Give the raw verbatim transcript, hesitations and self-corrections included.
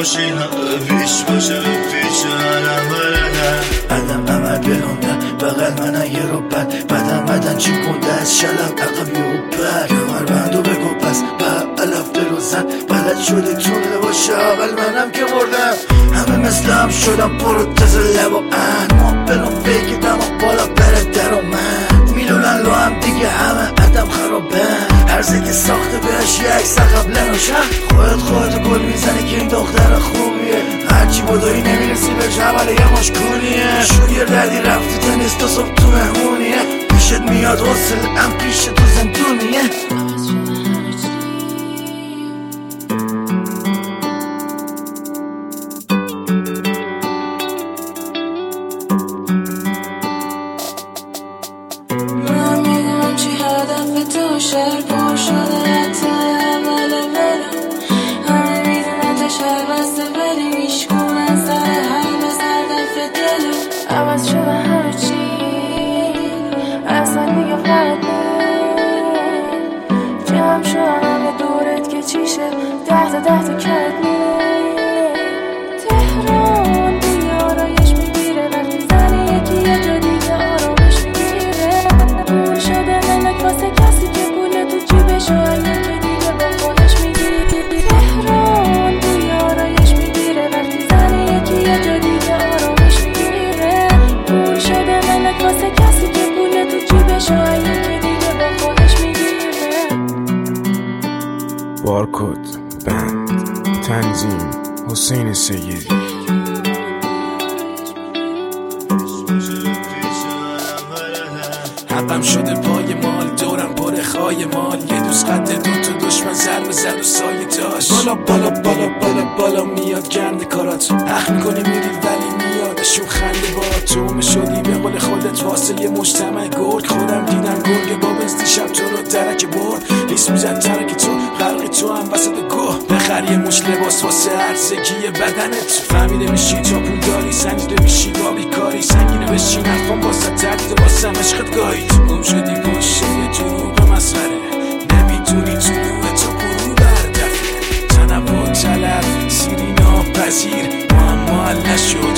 باشی همه پیش باشه پیش منم بردن عدم عمل بلوندن بغل من یه رو بد بدن بدن چی کنده از شلم عقب یه رو بد کمر بندو بگو پس به علف دلو زن بلد شده تونه باشه اول منم که بردم همه مثل هم شدم پروتز لب و ان ما بلون فیکی دماغ بالا بره در و من میلونن لو هم دیگه همه عدم خرابن هرزه که ساخته بهش یک سقب لنوشن خودت خودت گل میزنی که این دختر خوبیه هرچی بودایی نمیرسی به جبل یه مشکونیه شوی ردی رفتی تنیس تو صبح تو مهمونیه پیشت میاد حسل ام پیش تو زندونیه من میدونم چی هدف تو شهر پر شده حتی اول بلم همه میدونم تا شهر بسته ولی میشکونن سر هم از هدف دلم عوض شده همه چی اصلا دیگه فرد نیم جمع شدن همه دورت که چیشه ده تا ده تا کرد نیم تهران بوی آرایش میگیره وقتی زنی یکی یه جا دیگه آرامش میگیره پول شده ملک واسه کسی که پول تو جیبش و یکی دیگه با خودش میگیره تهران بوی آرایش میگیره وقتی زنی یکی یه جا دیگه آرامش میگیره پول شده ملک واسه کسی که پول تو جیبش و یکی دیگه با خودش میگیره بارکد بند تنظیم حسین سیدی حقم شده پای مال دورم پر خای مال یه دوست قد دو تا دشمن ضربه زد و سایه داشت بالا بالا بالا بالا بالا میاد گرد کارات حق میکنی میری ولی میادشون خنده با تو شدی به قول خودت واسه یه مجتمع گرگ خودم دیدم گرگ با بزدی شب تو رو درک برد لیست میزد ترک تو غرق تو هم وسط گوه بخر یه مش لباس واسه عرضگی بدنت فهمیده میشی تا پول داری سنجیده میشی با بیکاری سنگینه بشی نفهم واسه ترد واسه عشقت گاهید گم شدی پشت یه دروغ مسخره نمیتونی تو نوه تو برو بردفه تنوع طلب سیری ناپذیر ما هم محل نشد